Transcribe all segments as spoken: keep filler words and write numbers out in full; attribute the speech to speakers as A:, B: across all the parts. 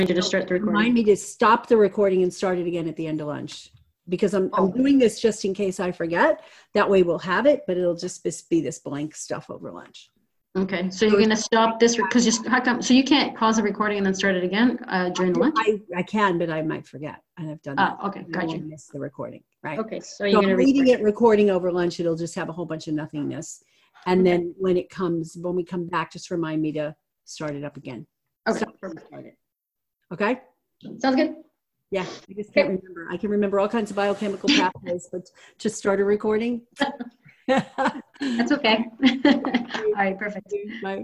A: you to start the
B: Remind
A: recording.
B: me to stop the recording and start it again at the end of lunch. Because I'm, I'm
A: Oh.
B: doing this just in case I forget. That way we'll have it, but it'll just be this blank stuff over lunch.
A: Okay, so you're gonna stop this, because you, how come, so you can't pause the recording and then start it again uh, during lunch?
B: I, I can, but I might forget. And I've done that.
A: Ah, okay,
B: I
A: got
B: won't
A: you.
B: miss the recording, right?
A: Okay, so
B: So
A: you're
B: I'm
A: gonna
B: leaving
A: record.
B: it recording over lunch. It'll just have a whole bunch of nothingness. And
A: Okay.
B: then when it comes, when we come back, just remind me to start it up again.
A: Okay,
B: Stop and
A: perfect.
B: start it. Okay?
A: Sounds good.
B: Yeah, I just can't
A: Okay.
B: remember. I can remember all kinds of biochemical pathways, but to start a recording.
A: That's okay. All right, perfect.
B: Bye.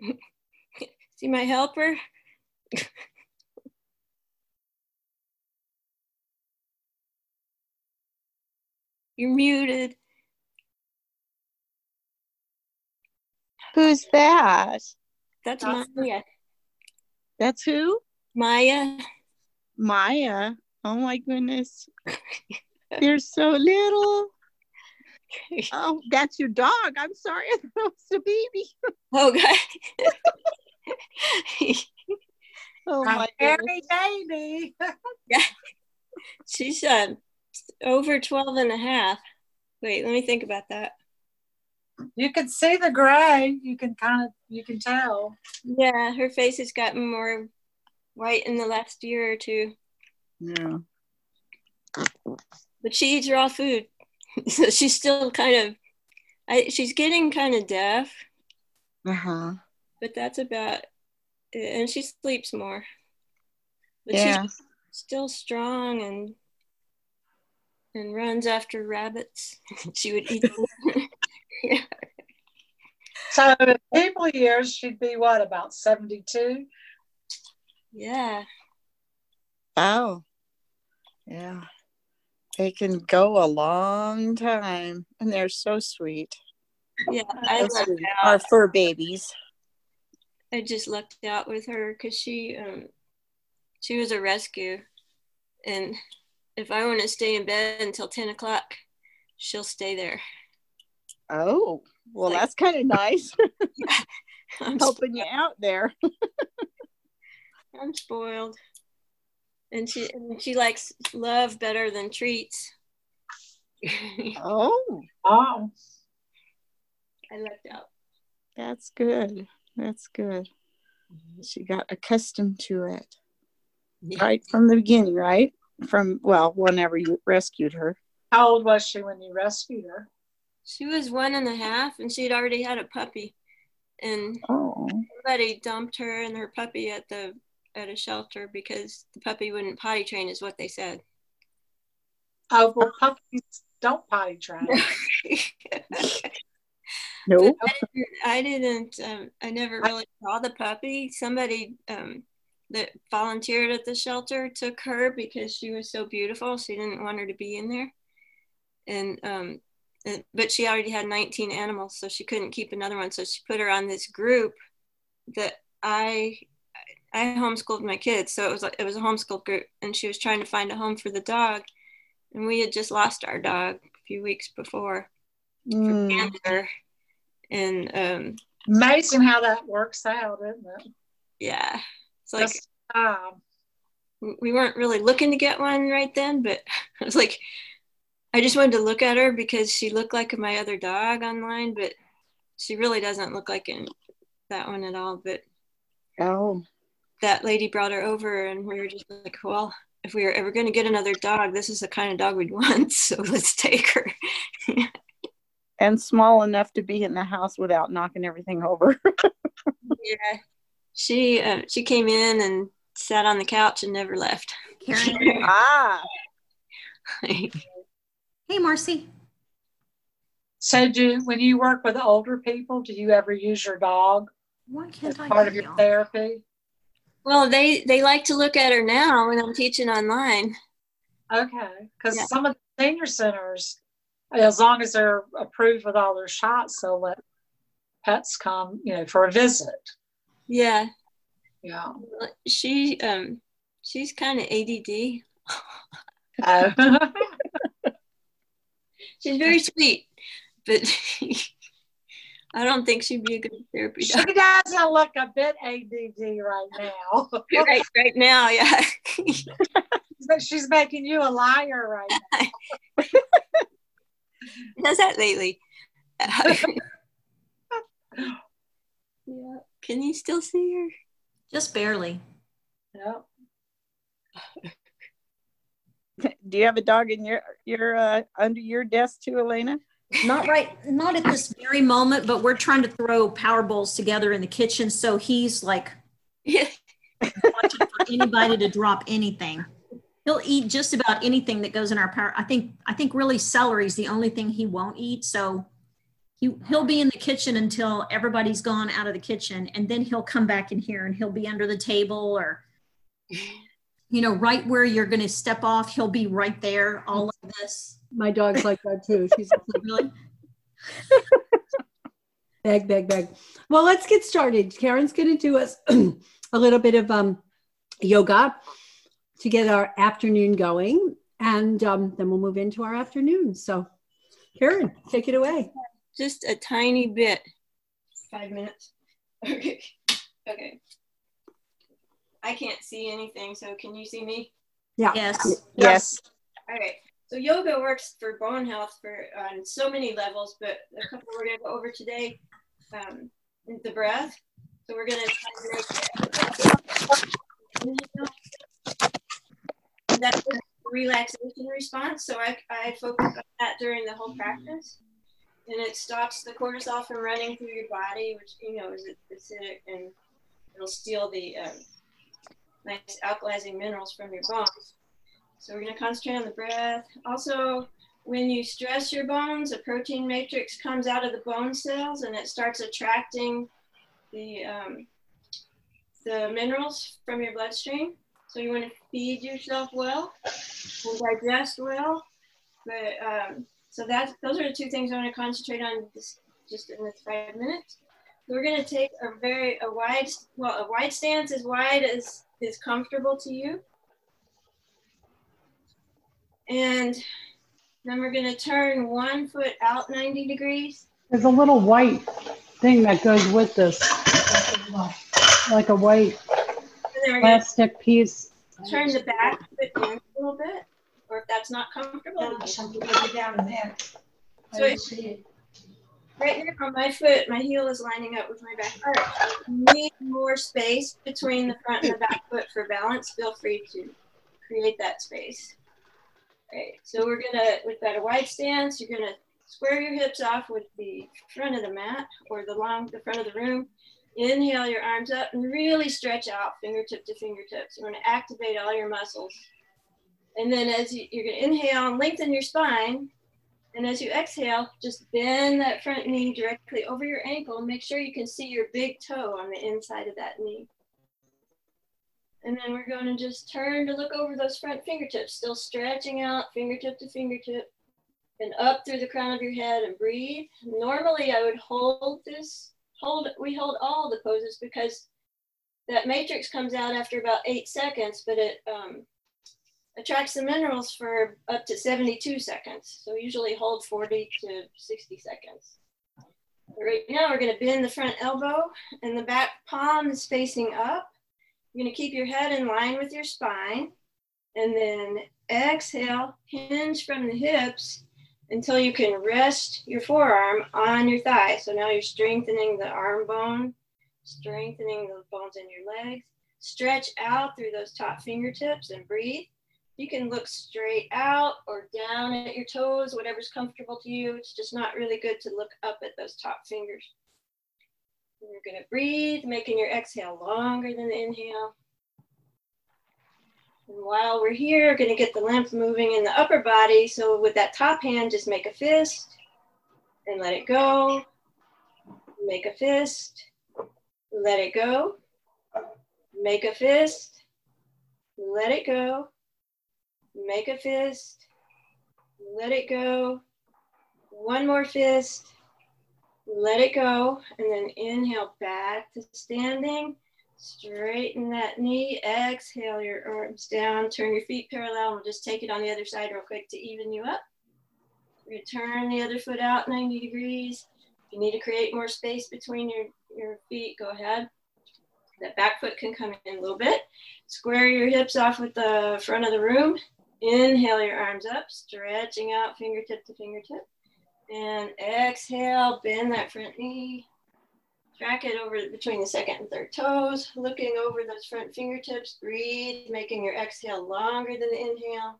C: See my helper? You're muted.
D: Who's that?
C: That's
E: That's-
C: Maya.
D: That's who?
C: Maya.
D: Maya. Oh my goodness. You're so little. Oh, that's your dog. I'm sorry. I thought it was a baby.
C: Oh, God.
D: Oh
E: A
D: my
E: hairy
D: goodness.
E: baby.
C: Yeah. She's uh, over twelve and a half. Wait, let me think about that.
E: You can see the gray. You can kind of, you can tell.
C: Yeah, her face has gotten more white in the last year or two.
D: Yeah.
C: But she eats raw food. So she's still kind of, I, she's getting kind of deaf,
D: Uh-huh.
C: but that's about it. And she sleeps more. But
D: Yeah.
C: she's still strong and and runs after rabbits. She would eat them. Yeah.
E: So in people years, she'd be what, about seventy-two?
C: Yeah.
D: Oh. Yeah. They can go a long time and they're so sweet.
C: Yeah. I,
D: So
C: lucked
D: sweet.
C: out.
D: Our fur babies.
C: I just lucked out with her because she um she was a rescue. And if I want to stay in bed until ten o'clock, she'll stay there.
D: Oh, well,
C: Like-
D: that's kind of nice.
C: I'm,
D: Helping you out there.
C: I'm spoiled. And she and she likes love better than treats.
D: Oh,
E: Oh,
C: I lucked out.
D: that's good. That's good. She got accustomed to it
C: Yeah.
D: right from the beginning, right? From, well, whenever you rescued her.
E: how old was she when you rescued her?
C: She was one and a half and she'd already had a puppy. And
D: Oh,
C: somebody dumped her and her puppy at the at a shelter because the puppy wouldn't potty train is what they said.
E: Oh, well, puppies don't potty train.
D: no.
C: I didn't, I didn't um, I never really saw the puppy. Somebody um, that volunteered at the shelter took her because she was so beautiful. She didn't want her to be in there. And, um, and but she already had nineteen animals, so she couldn't keep another one. So she put her on this group that I I homeschooled my kids. So it was it was a homeschool group, and she was trying to find a home for the dog. And we had just lost our dog a few weeks before from
D: Mm.
C: cancer. And um,
E: Amazing how that works out, isn't it?
C: yeah, it's like
E: Just, um,
C: we weren't really looking to get one right then, but I was like, I just wanted to look at her because she looked like my other dog online, but she really doesn't look like in that one at all. But
D: Oh,
C: that lady brought her over, and we were just like, well, if we were ever going to get another dog, this is the kind of dog we'd want, so let's take her.
D: and small enough to be in the house without knocking everything over.
C: Yeah, she uh, she came in and sat on the couch and never left.
B: Karen.
D: Ah,
B: Hey, Marcy.
E: so do, when you work with older people, do you ever use your dog
B: Why
E: as
B: can't I
E: part of
B: hear
E: your
B: y'all?
E: therapy?
C: Well, they they like to look at her now when I'm teaching online.
E: Okay, because
C: Yeah.
E: some of the senior centers, as long as they're approved with all their shots, they'll let pets come, you know, for a visit.
C: Yeah,
E: Yeah.
C: she um she's kind of A D D.
E: Oh.
C: She's very sweet, but I don't think she'd be a good therapy
E: She
C: dog
E: doesn't look a bit A D D right now.
C: right right now. Yeah.
E: But she's making you a liar right now.
C: Does that lately? Yeah. Can you still see her?
B: Just barely.
E: Yep.
D: do you have a dog in your your uh, under your desk too, Elena?
B: Not right, not at this very moment, but we're trying to throw power bowls together in the kitchen. So he's like
C: Yeah.
B: watching for anybody to drop anything. He'll eat just about anything that goes in our power. I think, I think really celery is the only thing he won't eat. So he, he'll be in the kitchen until everybody's gone out of the kitchen, and then he'll come back in here and he'll be under the table, or, you know, right where you're going to step off, he'll be right there, all of this.
F: My dog's like that too. She's
B: Really?
F: beg, beg, beg. Well, let's get started. Karen's going to do us a little bit of um, yoga to get our afternoon going, and um, then we'll move into our afternoon. So, Karen, take it away.
C: Just a tiny bit. Five minutes. Okay. Okay. I can't see anything, so can you see me?
F: Yeah.
B: Yes.
D: Yes.
C: All right. So yoga works for bone health for on so many levels, but a couple we're going to go over today. Um, is the breath. So we're going to try to make that's a relaxation response. So I, I focus on that during the whole practice. And it stops the cortisol from running through your body, which, you know, is acidic, and it'll steal the um, nice alkalizing minerals from your bones. So we're going to concentrate on the breath. Also, when you stress your bones, a protein matrix comes out of the bone cells, and it starts attracting the, um, the minerals from your bloodstream. So you want to feed yourself well and digest well. But um, so that's, those are the two things I want to concentrate on this, just in this five minutes. So we're going to take a very, a wide, well, a wide stance, as wide as is comfortable to you. And then we're going to turn one foot out ninety degrees.
F: There's a little white thing that goes with this, like a white
C: And then we're going
F: plastic piece.
C: to turn the back foot in a little bit, or if that's not comfortable.
A: down in there.
C: So if, right now on my foot, my heel is lining up with my back arch. If you need more space between the front and the back foot for balance, feel free to create that space. Right, so we're gonna, we've got a wide stance. You're gonna square your hips off with the front of the mat or the long, the front of the room. Inhale your arms up and really stretch out fingertip to fingertips. You wanna activate all your muscles. And then as you, you're gonna inhale and lengthen your spine. And as you exhale, just bend that front knee directly over your ankle and make sure you can see your big toe on the inside of that knee. And then we're going to just turn to look over those front fingertips, still stretching out fingertip to fingertip and up through the crown of your head, and breathe. Normally I would hold this, hold, we hold all the poses because that matrix comes out after about eight seconds, but it um, attracts the minerals for up to seventy-two seconds. So usually hold forty to sixty seconds. Right now we're going to bend the front elbow and the back palm is facing up. You're going to keep your head in line with your spine, and then exhale, hinge from the hips until you can rest your forearm on your thigh. So now you're strengthening the arm bone, strengthening the bones in your legs. Stretch out through those top fingertips and breathe. You can look straight out or down at your toes, whatever's comfortable to you. It's just not really good to look up at those top fingers. You're going to breathe, making your exhale longer than the inhale. And while we're here, we're going to get the lymph moving in the upper body. So with that top hand, just make a fist and let it go. Make a fist, let it go. Make a fist, let it go. Make a fist, let it go. One more fist. Let it go, and then inhale back to standing. Straighten that knee. Exhale your arms down. Turn your feet parallel. We'll just take it on the other side real quick to even you up. We're going to turn the other foot out ninety degrees. If you need to create more space between your, your feet, go ahead. That back foot can come in a little bit. Square your hips off with the front of the room. Inhale your arms up, stretching out fingertip to fingertip. And exhale, bend that front knee. Track it over between the second and third toes, looking over those front fingertips. Breathe, making your exhale longer than the inhale.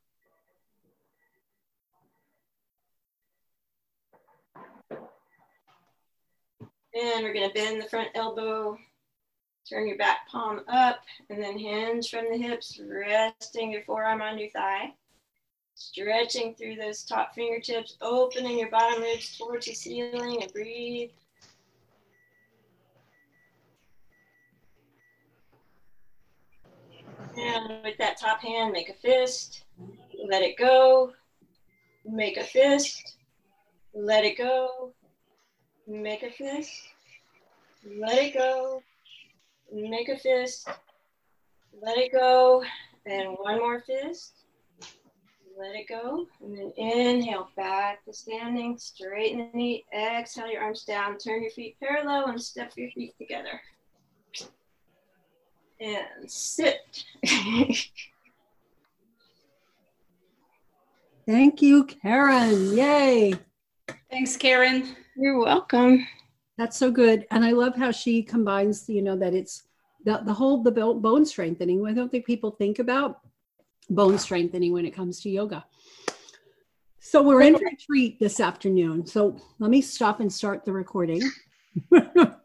C: And we're going to bend the front elbow, turn your back palm up, and then hinge from the hips, resting your forearm on your thigh. Stretching through those top fingertips, opening your bottom ribs towards the ceiling, and breathe. And with that top hand, make a fist, let it go, make a fist, let it go, make a fist, let it go, make a fist, let it go, and one more fist, let it go, and then inhale back to standing, straighten the knee, exhale your arms down, turn your feet parallel and step your feet together. And sit.
F: Thank you, Karen. Yay.
G: Thanks, Karen.
C: You're welcome.
F: That's so good. And I love how she combines, you know, that it's the, the whole, the bo- bone strengthening. I don't think people think about bone strengthening when it comes to yoga. So we're in for a treat this afternoon. So let me stop and start the recording.